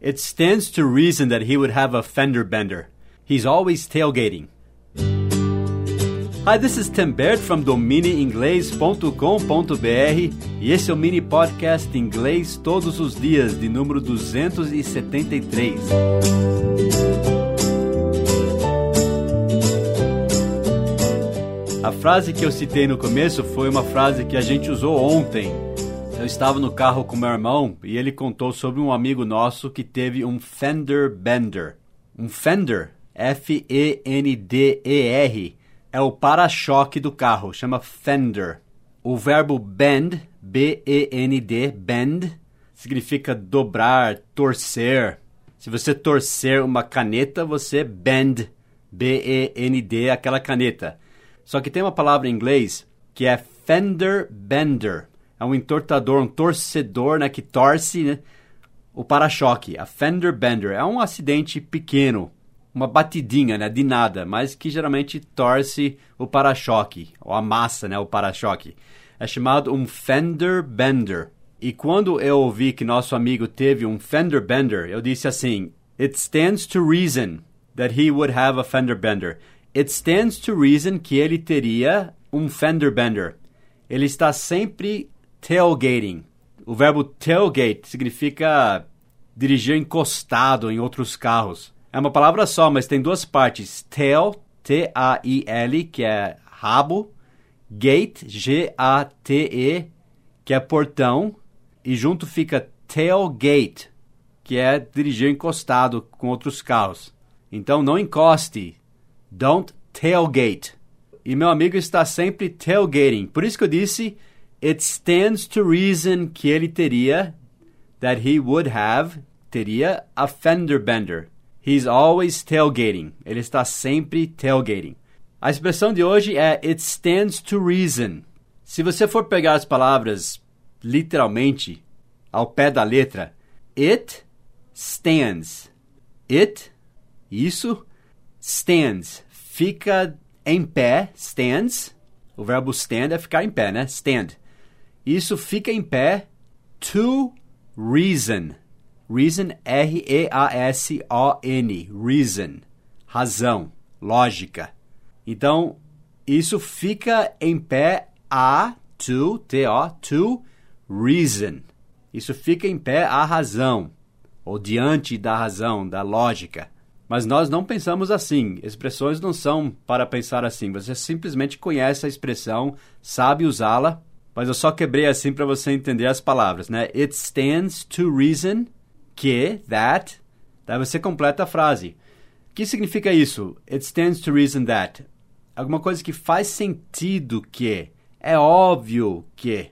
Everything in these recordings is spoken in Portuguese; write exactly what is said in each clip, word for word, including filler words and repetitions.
It stands to reason that he would have a fender bender. He's always tailgating. Hi, this is Tim Baird from domine inglês ponto com ponto b r e esse é o mini podcast Inglês Todos os Dias, de número duzentos e setenta e três. A frase que eu citei no começo foi uma frase que a gente usou ontem. Eu estava no carro com meu irmão e ele contou sobre um amigo nosso que teve um fender bender. Um fender, F E N D E R, é o para-choque do carro, chama fender. O verbo bend, B E N D, bend, significa dobrar, torcer. Se você torcer uma caneta, você bend, B E N D, aquela caneta. Só que tem uma palavra em inglês que é fender bender. É um entortador, um torcedor, né, que torce, né, o para-choque. A fender bender é um acidente pequeno, uma batidinha, né, de nada, mas que geralmente torce o para-choque, ou amassa, né, o para-choque. É chamado um fender bender. E quando eu ouvi que nosso amigo teve um fender bender, eu disse assim, it stands to reason that he would have a fender bender. It stands to reason que ele teria um fender bender. Ele está sempre tailgating. O verbo tailgate significa dirigir encostado em outros carros. É uma palavra só, mas tem duas partes. Tail, T A I L, que é rabo. Gate, G A T E, que é portão. E junto fica tailgate, que é dirigir encostado com outros carros. Então, não encoste. Don't tailgate. E meu amigo está sempre tailgating. Por isso que eu disse, it stands to reason que ele teria, that he would have, teria a fender bender. He's always tailgating. Ele está sempre tailgating. A expressão de hoje é it stands to reason. Se você for pegar as palavras literalmente, ao pé da letra, it stands. It, isso, stands. Fica em pé, stands. O verbo stand é ficar em pé, né? Stand. Isso fica em pé to reason. Reason, R E A S O N, reason, razão, lógica. Então, isso fica em pé a, to, T O, to reason. Isso fica em pé a razão, ou diante da razão, da lógica. Mas nós não pensamos assim. Expressões não são para pensar assim. Você simplesmente conhece a expressão, sabe usá-la, mas eu só quebrei assim para você entender as palavras, né? It stands to reason que, that, daí você completa a frase. O que significa isso? It stands to reason that. Alguma coisa que faz sentido que, é óbvio que,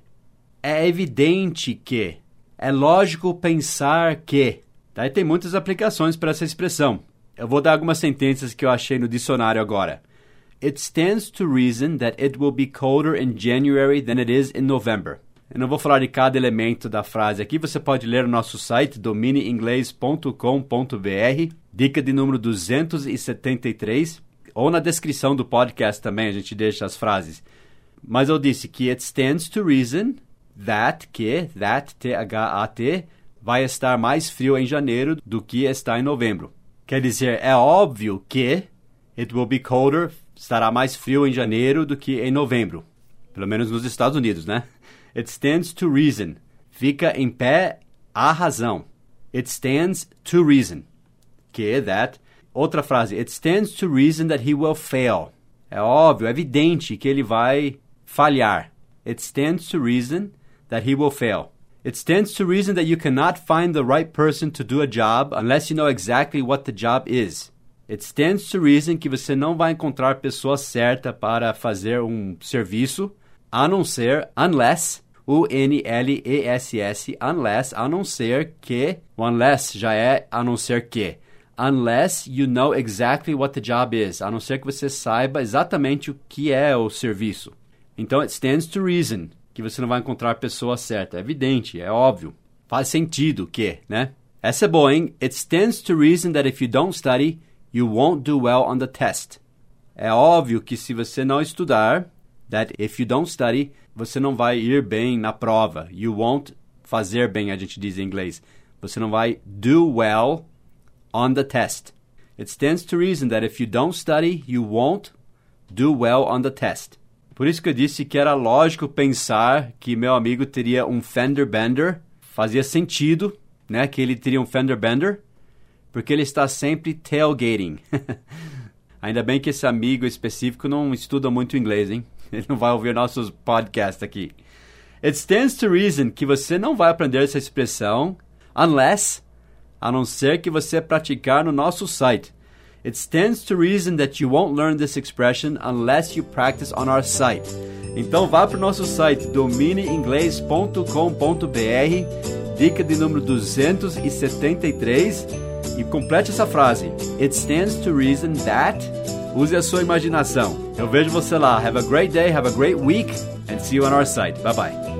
é evidente que, é lógico pensar que. Daí tem muitas aplicações para essa expressão. Eu vou dar algumas sentenças que eu achei no dicionário agora. It stands to reason that it will be colder in January than it is in November. Eu não vou falar de cada elemento da frase aqui, você pode ler no nosso site, domine inglês ponto com ponto b r, dica de número duzentos e setenta e três, ou na descrição do podcast também a gente deixa as frases. Mas eu disse que it stands to reason that, que, that, T H A T, vai estar mais frio em janeiro do que está em novembro. Quer dizer, é óbvio que it will be colder, estará mais frio em janeiro do que em novembro. Pelo menos nos Estados Unidos, né? It stands to reason. Fica em pé a razão. It stands to reason. Que, that. Outra frase. It stands to reason that he will fail. É óbvio, é evidente que ele vai falhar. It stands to reason that he will fail. It stands to reason that you cannot find the right person to do a job unless you know exactly what the job is. It stands to reason que você não vai encontrar a pessoa certa para fazer um serviço, a não ser, unless, U N L E S S, unless, a não ser que, o unless já é a não ser que, unless you know exactly what the job is, a não ser que você saiba exatamente o que é o serviço. Então, it stands to reason que você não vai encontrar a pessoa certa. É evidente, é óbvio. Faz sentido que, né? Essa é boa, hein? It stands to reason that if you don't study, you won't do well on the test. É óbvio que se você não estudar, that if you don't study, você não vai ir bem na prova. You won't fazer bem, a gente diz em inglês. Você não vai do well on the test. It stands to reason that if you don't study, you won't do well on the test. Por isso que eu disse que era lógico pensar que meu amigo teria um fender bender. Fazia sentido, né, que ele teria um fender bender, porque ele está sempre tailgating. Ainda bem que esse amigo específico não estuda muito inglês, hein? Ele não vai ouvir nossos podcasts aqui. It stands to reason que você não vai aprender essa expressão unless, a não ser que você praticar no nosso site. It stands to reason that you won't learn this expression unless you practice on our site. Então vá para o nosso site domine inglês ponto com ponto b r, dica de número duzentos e setenta e três, e complete essa frase. It stands to reason that... Use a sua imaginação. Eu vejo você lá. Have a great day, have a great week, and see you on our site. Bye-bye.